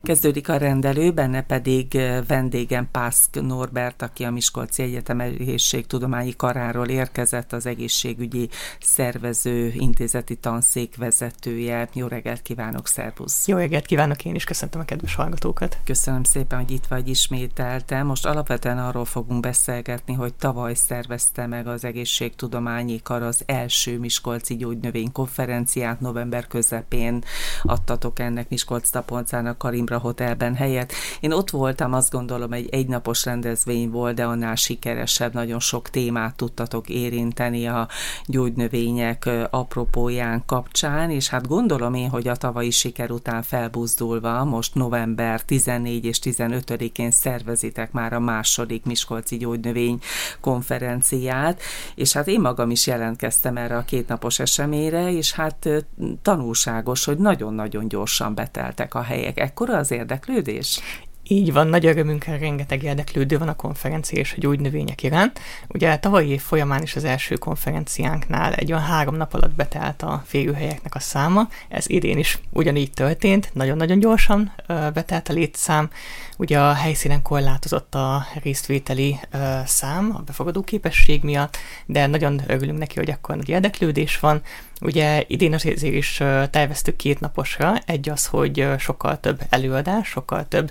Kezdődik a rendelő, benne pedig vendégem Pászk Norbert, aki a Miskolci Egyetem Egészségtudományi Karáról érkezett, az egészségügyi szervező intézeti tanszék vezetője. Jó reggelt kívánok, szervusz! Jó reggelt kívánok, én is köszöntöm a kedves hallgatókat! Köszönöm szépen, hogy itt vagy ismételten. Most alapvetően arról fogunk beszélgetni, hogy tavaly szervezte meg az Egészségtudományi Kar az első Miskolci gyógynövénykonferenciát, november közepén adtatok ennek Miskolc-Taponcának Karimra Hotelben helyet. Én ott voltam, azt gondolom, egy egynapos rendezvény volt, de annál sikeresebb, nagyon sok témát tudtatok érinteni a gyógynövények apropóján kapcsán, és hát gondolom én, hogy a tavalyi siker után felbuzdulva, most november 14 és 15-én szervezitek már a második Miskolci gyógynövény konferenciát, és hát én magam is jelentkeztem erre a kétnapos eseményre, és hát tanulságos, hogy nagyon-nagyon gyorsan beteltek a helyek. Ekkora az érdeklődés? Így van, nagy örömünkre rengeteg érdeklődő van a konferencia és a gyógynövények iránt. Ugye tavalyi év folyamán is az első konferenciánknál egy olyan 3 nap alatt betelt a férőhelyeknek a száma. Ez idén is ugyanígy történt, nagyon-nagyon gyorsan betelt a létszám. Ugye a helyszínen korlátozott a résztvételi szám a befogadó képesség miatt, de nagyon örülünk neki, hogy akkor nagy érdeklődés van. Ugye idén azért is terveztük 2 naposra, egy az, hogy sokkal több előadás, sokkal több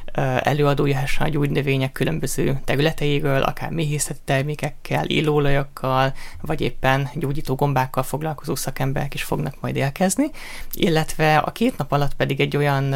előadó jöhessen a gyógynövények különböző területeiről, akár méhészeti termékekkel, illóolajakkal, vagy éppen gyógyító gombákkal foglalkozó szakemberek is fognak majd érkezni, illetve a 2 nap alatt pedig egy olyan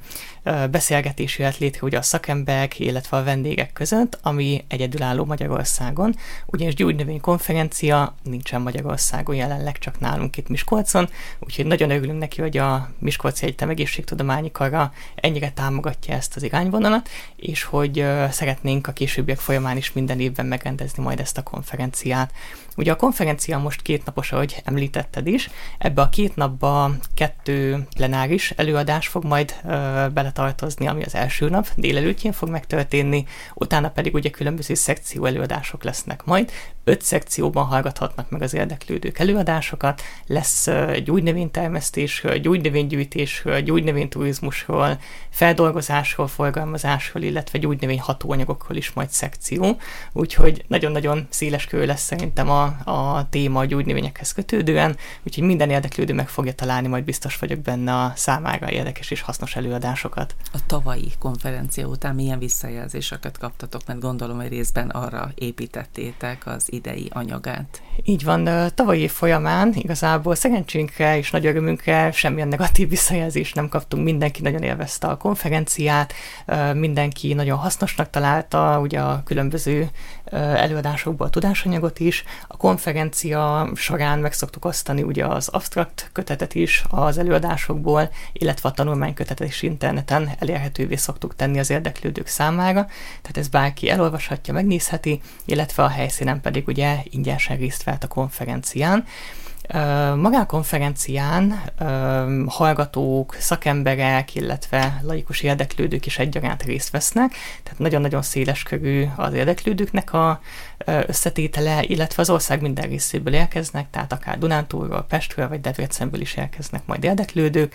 beszélgetés jöhet létre ugye a szakemberek, illetve a vendégek között, ami egyedülálló Magyarországon, ugyanis gyógynövénykonferencia nincsen Magyarországon jelenleg, csak nálunk itt Miskolcon, úgyhogy nagyon örülünk neki, hogy a Miskolci Egyetem Egészségtudományi Kara ennyire támogatja ezt az irányvonalat, és hogy szeretnénk a későbbiek folyamán is minden évben megrendezni majd ezt a konferenciát. Ugye a konferencia most 2 napos, ahogy említetted is, ebbe a 2 napba 2 plenáris előadás fog majd beletartozni, ami az első nap délelőttjén fog megtörténni, utána pedig ugye különböző szekció előadások lesznek majd. 5 szekcióban hallgathatnak meg az érdeklődők előadásokat, lesz gyógynövénytermesztésről, gyógynövénygyűjtésről, gyógynövényturizmusról, feldolgozásról, forgalmazásról, illetve gyógynövény hatóanyagokról is majd szekció, úgyhogy nagyon-nagyon széles kör lesz szerintem a téma a gyógynövényekhez kötődően, úgyhogy minden érdeklődő meg fogja találni, majd biztos vagyok benne a számára érdekes és hasznos előadásokat. A tavalyi konferencia után milyen visszajelzéseket kaptatok, mert gondolom, hogy részben arra építettétek az idei anyagát. Így van, tavalyi év folyamán igazából szerencsénkre és nagy örömünkre semmilyen negatív visszajelzést nem kaptunk, mindenki nagyon élvezte a konferenciát, mindenki nagyon hasznosnak találta ugye a különböző előadásokból a tudásanyagot is. A konferencia során meg szoktuk osztani ugye az absztrakt kötetet is az előadásokból, illetve a tanulmánykötetet is interneten elérhetővé szoktuk tenni az érdeklődők számára, tehát ez bárki elolvashatja, megnézheti, illetve a helyszínen pedig ugye ingyenesen részt vett a konferencián. Magán a konferencián hallgatók, szakemberek, illetve laikus érdeklődők is egyaránt részt vesznek, tehát nagyon-nagyon széles körű az érdeklődőknek a összetétele, illetve az ország minden részéből érkeznek, tehát akár Dunántúlról, Pestről vagy Debrecenből is érkeznek majd érdeklődők.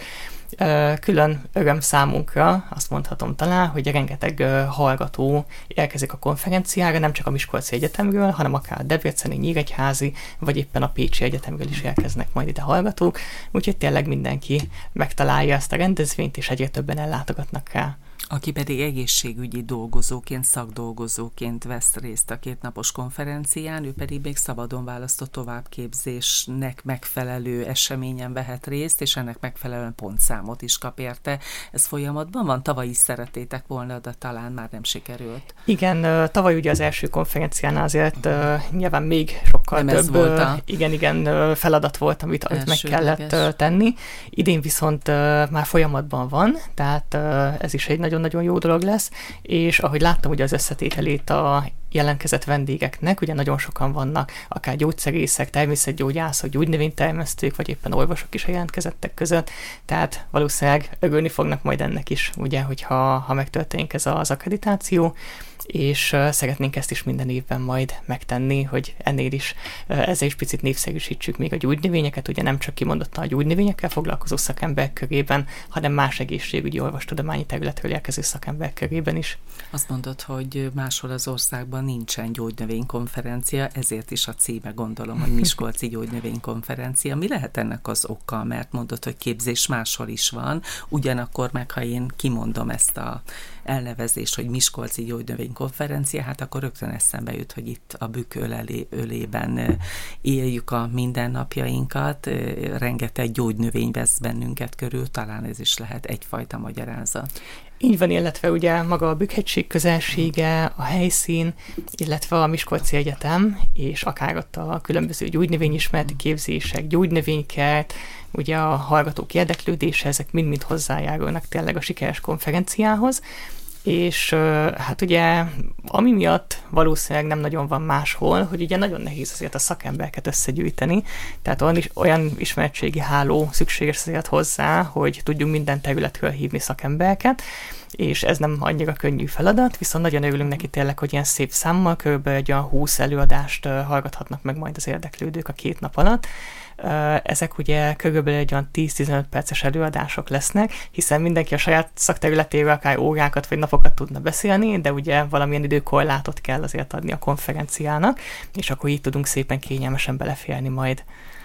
Külön öröm számunkra, azt mondhatom talán, hogy rengeteg hallgató érkezik a konferenciára, nem csak a Miskolci Egyetemről, hanem akár a Debreceni, Nyíregyházi, vagy éppen a Pécsi Egyetemről is érkeznek majd ide hallgatók, úgyhogy tényleg mindenki megtalálja ezt a rendezvényt, és egyre többen ellátogatnak rá. Aki pedig egészségügyi dolgozóként, szakdolgozóként vesz részt a 2 napos konferencián, ő pedig még szabadon választott továbbképzésnek megfelelő eseményen vehet részt, és ennek megfelelően pontszámot is kap érte. Ez folyamatban van? Tavaly is szerettétek volna, de talán már nem sikerült. Igen, tavaly ugye az első konferenciánál azért nyilván még sokkal nem több feladat volt, amit meg kellett tenni. Idén viszont már folyamatban van, tehát ez is egy nagyon-nagyon jó dolog lesz, és ahogy láttam ugye az összetételét a jelentkezett vendégeknek, ugye nagyon sokan vannak, akár gyógyszerészek, természetgyógyászok, gyógynövénytermesztők, vagy éppen orvosok is a jelentkezettek között, tehát valószínűleg örülni fognak majd ennek is, ugye, hogyha megtörténik ez az akkreditáció, és szeretnénk ezt is minden évben majd megtenni, hogy ezzel is picit népszerűsítsük még a gyógynövényeket, ugye nem csak kimondottan a gyógynövényekkel foglalkozó szakemberek körében, hanem más egészségügyi orvostudományi területről érkező szakemberek körében is. Azt mondod, hogy máshol az országban nincsen gyógynövénykonferencia, ezért is a címe, gondolom, hogy Miskolci Gyógynövénykonferencia. Mi lehet ennek az oka? Mert mondod, hogy képzés máshol is van, ugyanakkor meg, ha én kimondom ezt a elnevezést, hogy Miskolci Gyógynövénykonferencia, hát akkor rögtön eszembe jut, hogy itt a Bükk ölében éljük a mindennapjainkat, rengeteg gyógynövény vesz bennünket körül, talán ez is lehet egyfajta magyarázat. Így van, illetve ugye maga a Bükk-hegység közelsége, a helyszín, illetve a Miskolci Egyetem, és akár ott a különböző gyógynövényismereti képzések, gyógynövénykert, ugye a hallgatók érdeklődése, ezek mind-mind hozzájárulnak tényleg a sikeres konferenciához, és hát ugye ami miatt valószínűleg nem nagyon van máshol, hogy ugye nagyon nehéz azért a szakembereket összegyűjteni, tehát olyan ismeretségi háló szükséges azért hozzá, hogy tudjunk minden területről hívni szakembereket, és ez nem annyira könnyű feladat, viszont nagyon örülünk neki tényleg, hogy ilyen szép számmal, körülbelül egy olyan 20 előadást hallgathatnak meg majd az érdeklődők a 2 nap alatt. Ezek ugye körülbelül egy olyan 10-15 perces előadások lesznek, hiszen mindenki a saját szakterületéről akár órákat vagy napokat tudna beszélni, de ugye valamilyen időkorlátot kell azért adni a konferenciának, és akkor így tudunk szépen kényelmesen beleférni majd.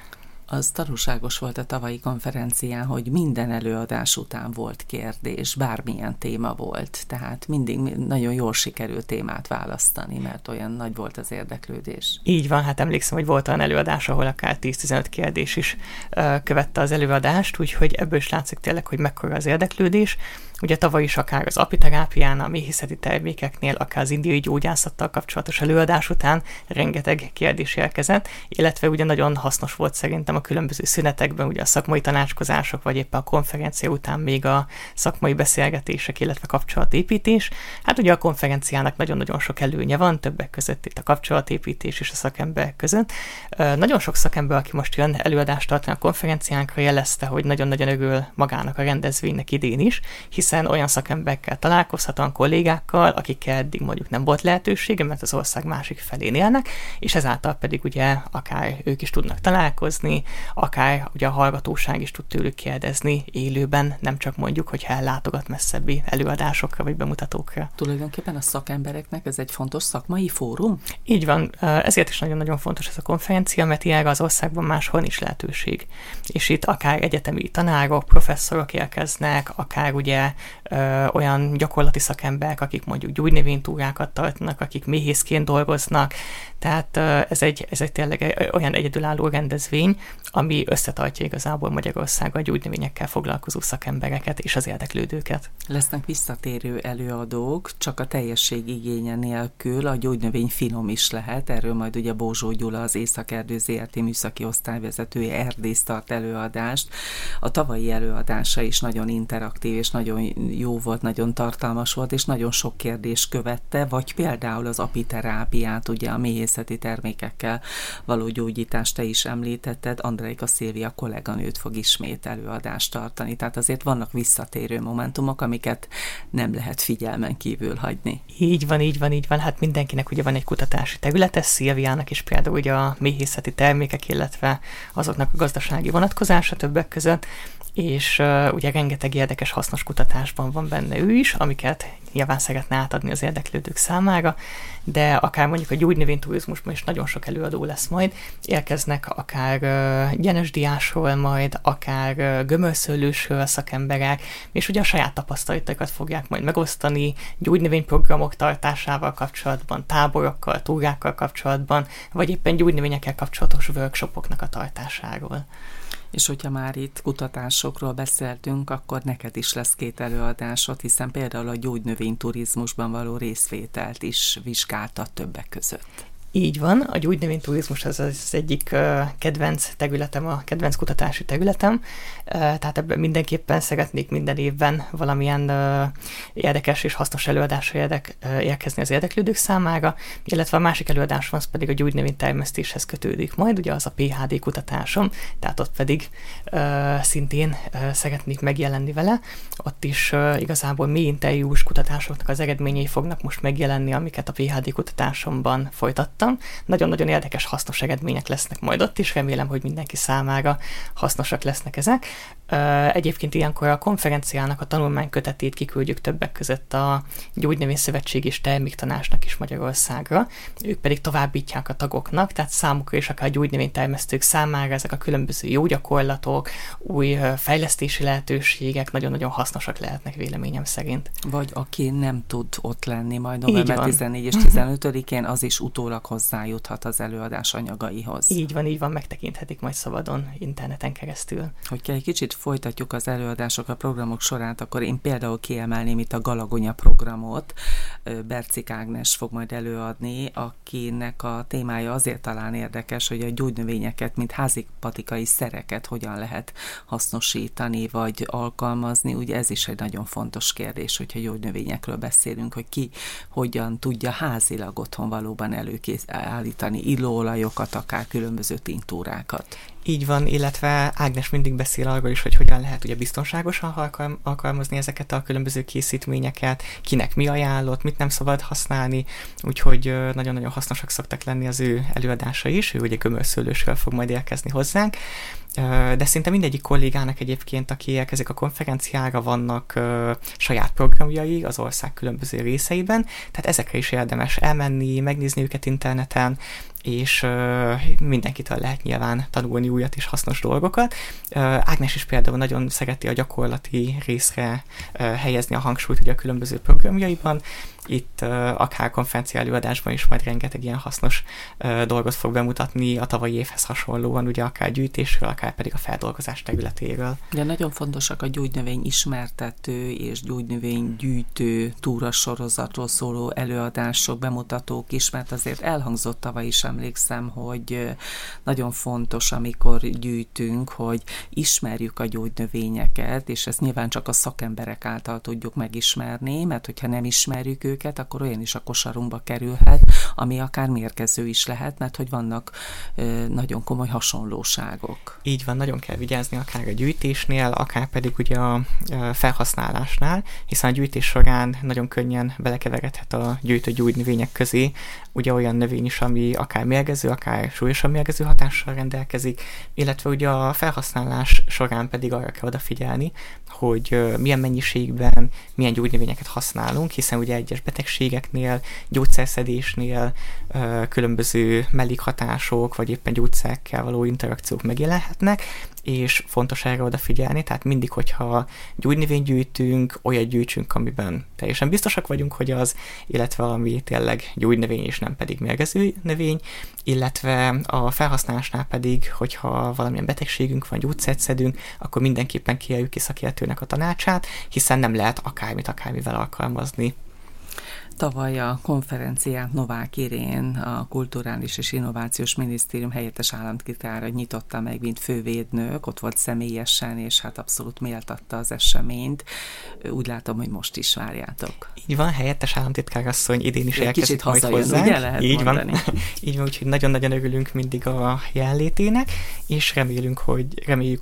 Az tanulságos volt a tavalyi konferencián, hogy minden előadás után volt kérdés, bármilyen téma volt, tehát mindig nagyon jól sikerült témát választani, mert olyan nagy volt az érdeklődés. Így van, hát emlékszem, hogy volt olyan előadás, ahol akár 10-15 kérdés is követte az előadást, úgyhogy ebből is látszik tényleg, hogy mekkora az érdeklődés. Ugye tavaly is akár az apiterápián, a méhészeti termékeknél, akár az indiai gyógyászattal kapcsolatos előadás után rengeteg kérdés érkezett, illetve ugye nagyon hasznos volt szerintem a különböző szünetekben, ugye a szakmai tanácskozások, vagy éppen a konferencia után még a szakmai beszélgetések, illetve kapcsolatépítés. Hát ugye a konferenciának nagyon-nagyon sok előnye van, többek között itt a kapcsolatépítés és a szakemberek között. Nagyon sok szakember, aki most jön előadást tartani a konferenciánkra, jelezte, hogy nagyon-nagyon örül magának a rendezvénynek idén is, hiszen olyan szakemberekkel találkozhatóan, kollégákkal, akikkel eddig mondjuk nem volt lehetősége, mert az ország másik felén élnek, és ezáltal pedig ugye akár ők is tudnak találkozni, akár ugye a hallgatóság is tud tőlük kérdezni élőben, nem csak mondjuk, hogyha ellátogat messzebbi előadásokra vagy bemutatókra. Tulajdonképpen a szakembereknek ez egy fontos szakmai fórum? Így van, ezért is nagyon-nagyon fontos ez a konferencia, mert ilyenre az országban máshol nincs lehetőség. És itt akár egyetemi tanárok, professzorok érkeznek, akár ugye olyan gyakorlati szakemberek, akik mondjuk gyógynövénytúrákat tartanak, akik méhészként dolgoznak, tehát ez egy tényleg olyan egyedülálló rendezvény, ami összetartja igazából Magyarországgal a gyógynövényekkel foglalkozó szakembereket és az érdeklődőket. Lesznek visszatérő előadók, csak a teljesség igénye nélkül, a gyógynövény finom is lehet, erről majd ugye Bózsó Gyula, az Észak-Erdő ZRT műszaki osztályvezetője erdész tart előadást. A tavalyi előadása is nagyon interaktív és nagyon jó volt, nagyon tartalmas volt, és nagyon sok kérdés követte, vagy például az apiterápiát, ugye a méhészeti termékekkel való gyógyítást te is említetted, Andreika Szilvia kolléganőt fog ismét előadást tartani, tehát azért vannak visszatérő momentumok, amiket nem lehet figyelmen kívül hagyni. Így van, hát mindenkinek ugye van egy kutatási területe, Szilviának is például ugye a méhészeti termékek, illetve azoknak a gazdasági vonatkozása többek között, és ugye rengeteg érdekes, hasznos kutatásban van benne ő is, amiket nyilván szeretne átadni az érdeklődők számára, de akár mondjuk a gyógynövényturizmusban is nagyon sok előadó lesz majd, érkeznek akár gyenesdiásról majd, akár gömölszőlősről szakemberek, és ugye a saját tapasztalataikat fogják majd megosztani gyógynövényprogramok tartásával kapcsolatban, táborokkal, túrákkal kapcsolatban, vagy éppen gyógynövényekkel kapcsolatos workshopoknak a tartásáról. És hogyha már itt kutatásokról beszéltünk, akkor neked is lesz 2 előadásod, hiszen például a gyógynövényturizmusban való részvételt is vizsgáltad többek között. Így van, a gyógynövényturizmus az egyik kedvenc területem, a kedvenc kutatási területem, tehát ebben mindenképpen szeretnék minden évben valamilyen érdekes és hasznos előadásra érkezni az érdeklődők számára, illetve a másik előadásom az pedig a gyógynövénytermesztéshez kötődik majd, ugye az a PhD kutatásom, tehát ott pedig szintén szeretnék megjelenni vele. Ott is igazából mély interjús kutatásoknak az eredményei fognak most megjelenni, amiket a PhD kutatásomban folytattam. Nagyon-nagyon érdekes, hasznos eredmények lesznek majd ott is, remélem, hogy mindenki számára hasznosak lesznek ezek. Egyébként ilyenkor a konferenciának a tanulmánykötetét kiküldjük többek között a Gyógynövényszövetség és Terméktanácsnak is Magyarországra. Ők pedig továbbítják a tagoknak, tehát számukra is akár gyógynövénytermesztők számára ezek a különböző jó gyakorlatok, új fejlesztési lehetőségek nagyon-nagyon hasznosak lehetnek véleményem szerint. Vagy aki nem tud ott lenni majd november 14 és 15-én, az is utólag hozzájuthat az előadás anyagaihoz. Így van, megtekinthetik majd szabadon interneten keresztül. Hogyha egy kicsit folytatjuk az előadások, a programok sorát, akkor én például kiemelném itt a Galagonya programot. Bercik Ágnes fog majd előadni, akinek a témája azért talán érdekes, hogy a gyógynövényeket, mint házipatikai szereket hogyan lehet hasznosítani, vagy alkalmazni. Ugye ez is egy nagyon fontos kérdés, hogyha gyógynövényekről beszélünk, hogy ki hogyan tudja házilag otthon valóban előállítani illóolajokat, akár különböző tinktúrákat. Így van, illetve Ágnes mindig beszél arról is, hogy hogyan lehet ugye biztonságosan alkalmazni ezeket a különböző készítményeket, kinek mi ajánlott, mit nem szabad használni, úgyhogy nagyon-nagyon hasznosak szoktak lenni az ő előadása is, ő ugye gömörszőlősről fog majd érkezni hozzánk, de szinte mindegyik kollégának egyébként, aki érkezik a konferenciára, vannak saját programjai az ország különböző részeiben, tehát ezekre is érdemes elmenni, megnézni őket interneten, és mindenkitől lehet nyilván tanulni újat és hasznos dolgokat. Ágnes is például nagyon szereti a gyakorlati részre helyezni a hangsúlyt ugye a különböző programjaiban. Itt akár konferencia előadásban is majd rengeteg ilyen hasznos dolgot fog bemutatni a tavalyi évhez hasonlóan, ugye akár gyűjtésről, akár pedig a feldolgozás területéről. De nagyon fontosak a gyógynövény ismertető és gyógynövény gyűjtő túrasorozatról szóló előadások, bemutatók is, mert azért elhangzott tavaly is, emlékszem, hogy nagyon fontos, amikor gyűjtünk, hogy ismerjük a gyógynövényeket, és ezt nyilván csak a szakemberek által tudjuk megismerni, mert hogyha nem ismerjük őket, akkor olyan is a kosarunkba kerülhet, ami akár mérgező is lehet, mert hogy vannak nagyon komoly hasonlóságok. Így van, nagyon kell vigyázni akár a gyűjtésnél, akár pedig ugye a felhasználásnál, hiszen a gyűjtés során nagyon könnyen belekeveredhet a gyűjtött gyógynövények közé, ugye olyan növény is, ami akár mérgező, akár súlyosan mérgező hatással rendelkezik, illetve ugye a felhasználás során pedig arra kell odafigyelni, hogy milyen mennyiségben, milyen gyógynövényeket használunk, hiszen ugye egyes betegségeknél, gyógyszerszedésnél különböző mellékhatások, vagy éppen gyógyszerekkel való interakciók megjelenhetnek, és fontos erre odafigyelni, tehát mindig, hogyha gyógynövényt gyűjtünk, olyat gyűjtsünk, amiben teljesen biztosak vagyunk, hogy az, illetve valami tényleg gyógynövény, és nem pedig mérgező növény, illetve a felhasználásnál pedig, hogyha valamilyen betegségünk van, gyógyszert szedünk, akkor mindenképpen kérjük ki szakértőnek a tanácsát, hiszen nem lehet akármivel alkalmazni. Tavaly a konferenciát Novák Irén, a Kulturális és Innovációs Minisztérium helyettes államtitkára nyitotta meg, mint fővédnök, ott volt személyesen, és hát abszolút méltatta az eseményt. Úgy látom, hogy most is várjátok. Így van, helyettes államtitkárasszony idén is érkezik majd hozzánk. Ugye lehet így mondani. Van, így van, úgyhogy nagyon-nagyon örülünk mindig a jelenlétének, és reméljük,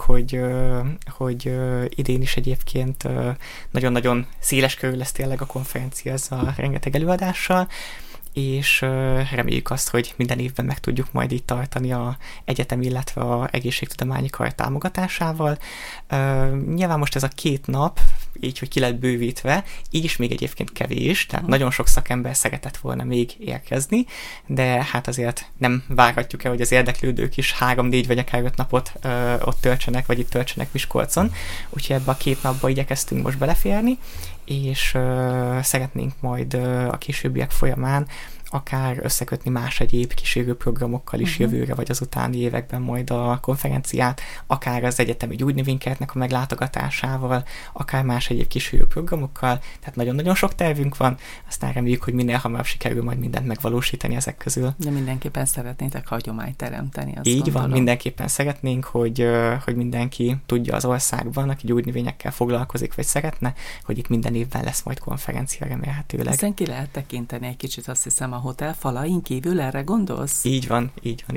hogy idén is egyébként nagyon-nagyon széles körül lesz tényleg a konferencia ezzel a rengeteg előadással, és reméljük azt, hogy minden évben meg tudjuk majd itt tartani a egyetem, illetve a egészségtudományi kar támogatásával. Nyilván most ez a 2 nap, így, hogy ki lett bővítve, így is még egyébként kevés, tehát nagyon sok szakember szeretett volna még érkezni, de hát azért nem várhatjuk el, hogy az érdeklődők is 3-4 vagy akár 5 napot ott töltsenek, vagy itt töltsenek Miskolcon, úgyhogy ebbe a 2 napba igyekeztünk most beleférni, és szeretnénk majd a későbbiek folyamán akár összekötni más egyéb kísérő programokkal is jövőre, vagy az utáni években majd a konferenciát, akár az egyetemi gyógynövénykertnek a meglátogatásával, akár más egyéb kísérő programokkal, tehát nagyon-nagyon sok tervünk van, aztán reméljük, hogy minél hamarabb sikerül majd mindent megvalósítani ezek közül. De mindenképpen szeretnétek hagyományt teremteni, azt Így gondolom. van, mindenképpen szeretnénk, hogy mindenki tudja az országban, aki gyógynövényekkel foglalkozik, vagy szeretne, hogy itt minden évben lesz majd konferencia remélhetőleg. Ezen ki lehet tekinteni egy kicsit, azt hiszem, a hotel falain kívül, erre gondolsz? Így van.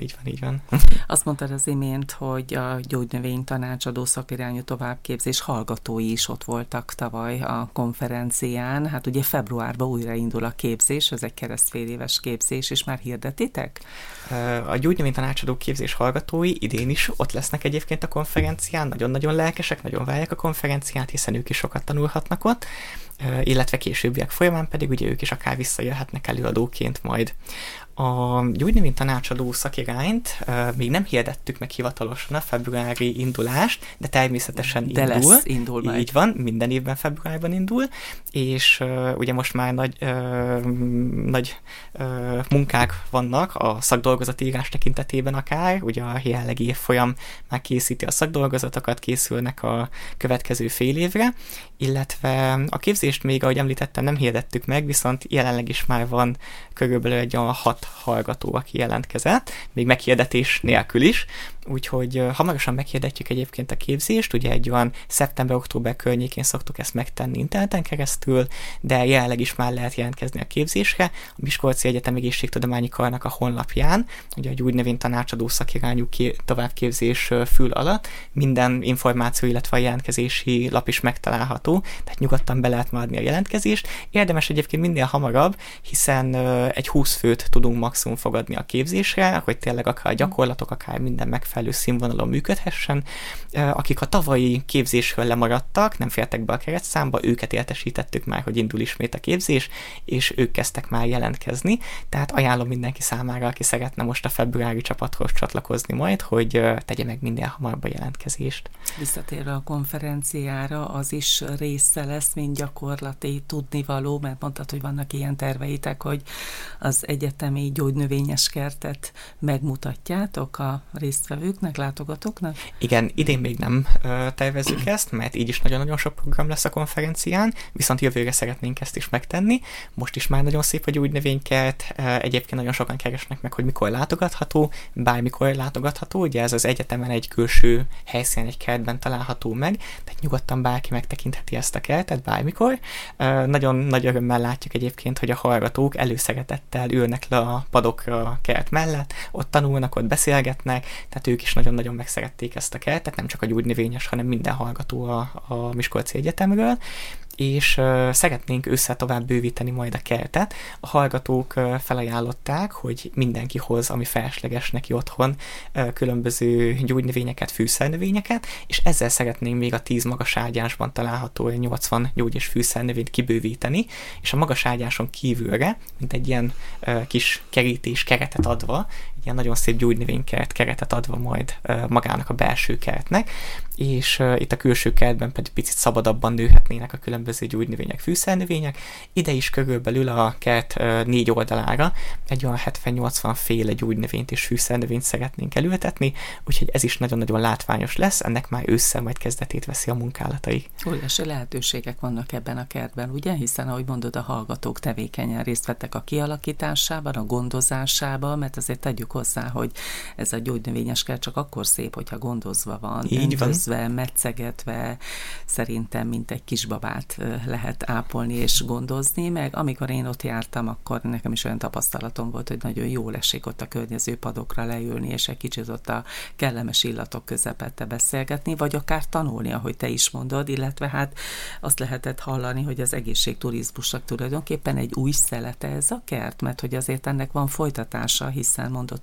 Azt mondtad az imént, hogy a gyógynövény tanácsadó szakirányú továbbképzés hallgatói is ott voltak tavaly a konferencián. Hát ugye februárban újraindul a képzés, ez egy keresztféléves képzés, és már hirdetitek? A gyógynövény tanácsadó képzés hallgatói idén is ott lesznek egyébként a konferencián, nagyon-nagyon lelkesek, nagyon várják a konferenciát, hiszen ők is sokat tanulhatnak ott, illetve későbbiek folyamán pedig ugye ők is akár visszajöhetnek előadóként majd. A gyógynövény tanácsadó szakirányt még nem hirdettük meg hivatalosan a februári indulást, de természetesen indul majd. Így van, minden évben februárban indul, és ugye most már nagy munkák vannak a szakdolgozati írás tekintetében akár, ugye a jelenlegi évfolyam már készíti a szakdolgozatokat, készülnek a következő fél évre, illetve a képzést még, ahogy említettem, nem hirdettük meg, viszont jelenleg is már van körülbelül egy olyan 6 hallgató, aki jelentkezett, még meghirdetés nélkül is, úgyhogy hamarosan meghirdetjük egyébként a képzést, ugye egy olyan szeptember-október környékén szoktuk ezt megtenni interneten keresztül, de jelenleg is már lehet jelentkezni a képzésre. A Miskolci Egyetem Egészségtudományi Karnak a honlapján, ugye a gyógynövény tanácsadó szakirányú továbbképzés fül alatt minden információ, illetve a jelentkezési lap is megtalálható, tehát nyugodtan be lehet adni a jelentkezést. Érdemes egyébként minél hamarabb, hiszen egy 20 főt tudunk maximum fogadni a képzésre, hogy tényleg akár a gyakorlatok, akár minden megfelelő színvonalon működhessen. Akik a tavalyi képzésről lemaradtak, nem fértek be a keretszámba, őket értesítettük már, hogy indul ismét a képzés, és ők kezdtek már jelentkezni, tehát ajánlom mindenki számára, aki szeretne most a februári csapathoz csatlakozni majd, hogy tegye meg minél hamarabb a jelentkezést. Visszatérve a konferenciára, az is része lesz, mint gyakorlati tudnivaló, mert mondtad, hogy vannak ilyen terveitek, hogy az egyetemi gyógynövényes kertet megmutatjátok a résztvevőknek, látogatóknak? Igen, idén még nem tervezzük ezt, mert így is nagyon-nagyon sok program lesz a konferencián, viszont jövőre szeretnénk ezt is megtenni. Most is már nagyon szép a gyógynövénykert, egyébként nagyon sokan keresnek meg, hogy mikor látogatható, bármikor látogatható, ugye ez az egyetemen egy külső helyszínen, egy kertben található meg, tehát nyugodtan bárki megtekintheti ezt a kertet bármikor. Nagyon nagy örömmel látjuk egyébként, hogy a hallgatók előszeretettel ülnek le a padokra a kert mellett, ott tanulnak, ott beszélgetnek, tehát ők is nagyon-nagyon megszerették ezt a kertet, nem csak a gyógynövényes, hanem minden hallgató a Miskolci Egyetemről, és szeretnénk össze tovább bővíteni majd a kertet. A hallgatók felajánlották, hogy mindenki hoz, ami felesleges neki otthon, különböző gyógynövényeket, fűszernövényeket, és ezzel szeretnénk még a 10 magas ágyásban található 80 gyógy- és fűszernövényt kibővíteni, és a magas ágyáson kívülre, mint egy ilyen kis kerítés keretet adva, egy ilyen nagyon szép gyógynövénykert keretet adva majd magának a belső kertnek, és itt a külső kertben pedig picit szabadabban nőhetnének a különböző gyógynövények, fűszernövények. Ide is körülbelül a kert 4 oldalára egy olyan 70-80 féle gyógynövényt és fűszernövényt szeretnénk elültetni, úgyhogy ez is nagyon-nagyon látványos lesz, ennek már ősszel majd kezdetét veszi a munkálatai. Óriási lehetőségek vannak ebben a kertben, ugye? Hiszen, ahogy mondod, a hallgatók tevékenyen részt vettek a kialakításában, a gondozásában, mert azért tegyük hozzá, hogy ez a gyógynövényes kert csak akkor szép, hogyha gondozva van, öntözve, metszegetve, szerintem mint egy kisbabát lehet ápolni és gondozni, meg amikor én ott jártam, akkor nekem is olyan tapasztalatom volt, hogy nagyon jól esik ott a környező padokra leülni, és egy kicsit ott a kellemes illatok közepette beszélgetni, vagy akár tanulni, ahogy te is mondod, illetve hát azt lehetett hallani, hogy az egészségturizmusnak tulajdonképpen egy új szelete ez a kert, mert hogy azért ennek van folytatása, hiszen mondod,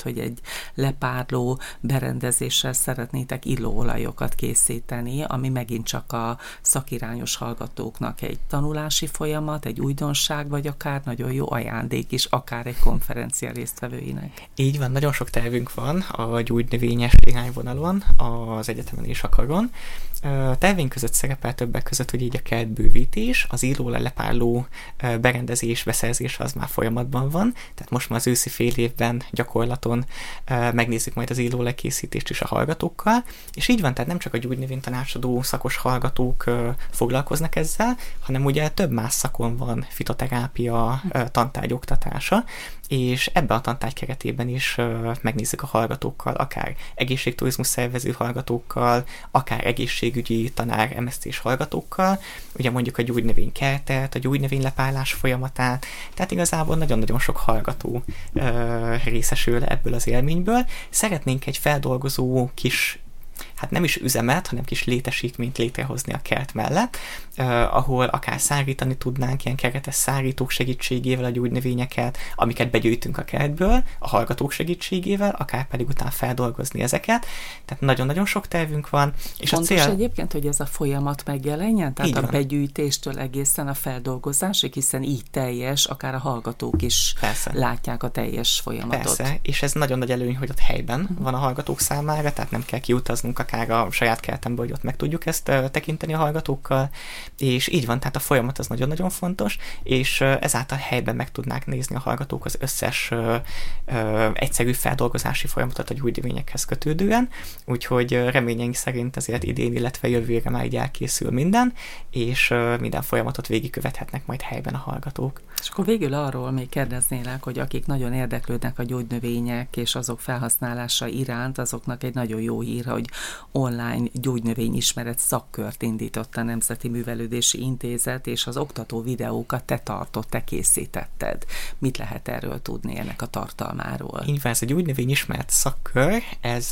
hogy egy lepárló berendezéssel szeretnétek illóolajokat készíteni, ami megint csak a szakirányos hallgatóknak egy tanulási folyamat, egy újdonság, vagy akár nagyon jó ajándék is, akár egy konferencia résztvevőinek. Így van, nagyon sok tervünk van a gyógynövényes irányvonalon, az egyetemen és a karon. Terveink között szerepel többek között, hogy így a kertbővítés, az illóolaj lepárló berendezés, beszerzése az már folyamatban van, tehát most már az őszi fél évben gyakorlaton megnézzük majd az illóolaj készítést is a hallgatókkal, és így van, tehát nem csak a gyógynövénytanácsadó szakos hallgatók foglalkoznak ezzel, hanem ugye több más szakon van fitoterápia tantárgy oktatása, és ebben a tantárgy keretében is megnézzük a hallgatókkal, akár egészségturizmus szervező hallgatókkal, akár egészségügyi tanár MSZT-s hallgatókkal, ugye mondjuk a gyógynövénykertet, a gyógynövénylepárlás folyamatát, tehát igazából nagyon-nagyon sok hallgató részesül ebből az élményből. Szeretnénk egy feldolgozó kis, hát nem is üzemet, hanem kis létesítményt létrehozni a kert mellett, ahol akár szárítani tudnánk ilyen keretes szárítók segítségével a gyógynövényeket, amiket begyűjtünk a kertből, a hallgatók segítségével, akár pedig utána feldolgozni ezeket. Tehát nagyon-nagyon sok tervünk van. És fontos a cél... egyébként, hogy ez a folyamat megjelenjen, tehát a begyűjtéstől egészen a feldolgozásig, hiszen így teljes, akár a hallgatók is látják a teljes folyamatot. Persze, és ez nagyon nagy előny, hogy ott helyben van a hallgatók számára, tehát nem kell kiutaznunk akár a saját kertemből, hogy ott meg tudjuk ezt tekinteni a hallgatókkal, és így van, tehát a folyamat az nagyon-nagyon fontos, és ezáltal helyben meg tudnák nézni a hallgatók az összes egyszerű feldolgozási folyamatot a gyógynövényekhez kötődően, úgyhogy reményeink szerint azért idén, illetve jövőre már így elkészül minden, és minden folyamatot végigkövethetnek majd helyben a hallgatók. És akkor végül arról még kérdeznélek, hogy akik nagyon érdeklődnek a gyógynövények és azok felhasználása iránt, azoknak egy nagyon jó hír, hogy online gyógynövényismeret szakkört indított a Nemzeti Művelődési Intézet, és az oktató videókat te készítetted. Mit lehet erről tudni, ennek a tartalmáról? Így van, ez a gyógynövényismeret szakkör, ez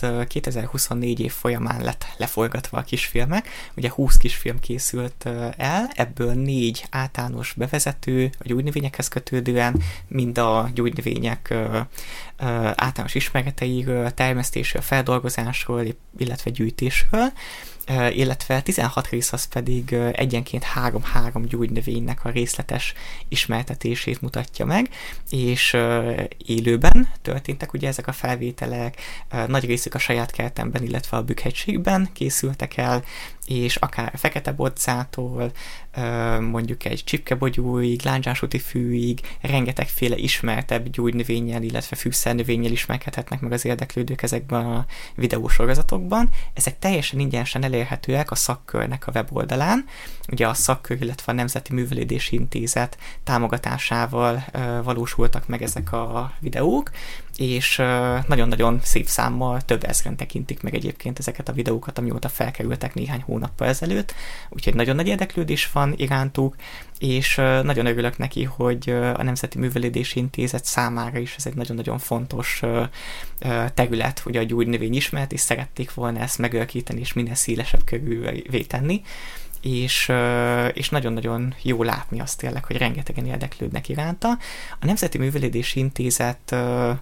2024 év folyamán lett leforgatva a kisfilmek. Ugye 20 kisfilm készült el, ebből 4 általános bevezető a gyógynövényekhez kötődően, mind a gyógynövények általános ismereteiről, termesztésről, feldolgozásról, illetve gyűjtésről, illetve 16 rész az pedig egyenként 3-3 gyógynövénynek a részletes ismertetését mutatja meg, és élőben történtek ugye ezek a felvételek, nagy részük a saját kertemben, illetve a Bükk-hegységben készültek el, és akár fekete bodcától, mondjuk egy csipkebogyóig, lándzsásúti fűig, rengetegféle ismertebb gyógynövényel, illetve fűszernövényel ismerkedhetnek meg az érdeklődők ezekben a videósorozatokban. Ezek teljesen ingyenesen elérhetőek a szakkörnek a weboldalán. Ugye a szakkör, illetve a Nemzeti Művelődési Intézet támogatásával valósultak meg ezek a videók, és nagyon-nagyon szép számmal több ezren tekintik meg egyébként ezeket a videókat, amióta felkerültek néhány hónappal ezelőtt, úgyhogy nagyon nagy érdeklődés van irántuk, és nagyon örülök neki, hogy a Nemzeti Művelődési Intézet számára is ez egy nagyon-nagyon fontos terület, ugye a gyógynövény ismert, és szerették volna ezt megörkíteni, és minél szélesebb körülvé tenni, és nagyon-nagyon jó látni azt tényleg, hogy rengetegen érdeklődnek iránta. A Nemzeti Művelődési Intézet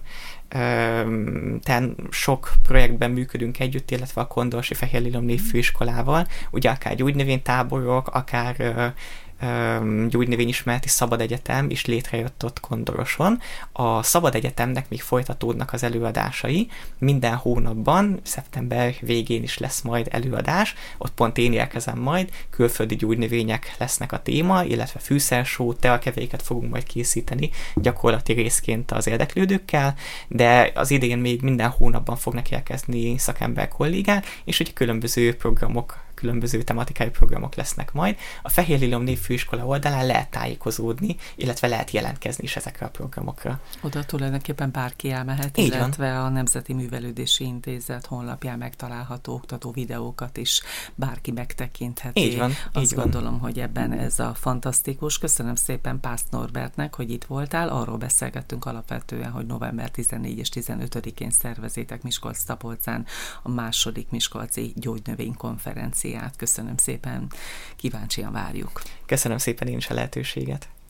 sok projektben működünk együtt, illetve a Kondorsi Fehér Lilom Névfőiskolával, ugye akár gyógynövénytáborok, akár gyógynövényismereti Szabad Egyetem is létrejött ott Kondoroson. A Szabad Egyetemnek még folytatódnak az előadásai. Minden hónapban, szeptember végén is lesz majd előadás, ott pont én érkezem majd, külföldi gyógynövények lesznek a téma, illetve fűszersó, teakevéket fogunk majd készíteni gyakorlati részként az érdeklődőkkel, de az idén még minden hónapban fognak érkezni szakember kollégák, és ugye különböző tematikai programok lesznek majd. A Fehér Lilom Névfőiskola oldalán lehet tájékozódni, illetve lehet jelentkezni is ezekre a programokra. Oda tulajdonképpen bárki elmehet, így illetve van. A Nemzeti Művelődési Intézet honlapján megtalálható oktató videókat is bárki megtekintheti. Így van. Azt gondolom, hogy ebben ez a fantasztikus. Köszönöm szépen Pásztor Norbertnek, hogy itt voltál. Arról beszélgettünk alapvetően, hogy november 14 és 15-én szervezétek Miskolc-Tapolcán a második Miskolci gyógynövénykonferenciát. Köszönöm szépen, kíváncsian várjuk. Köszönöm szépen én is a lehetőséget.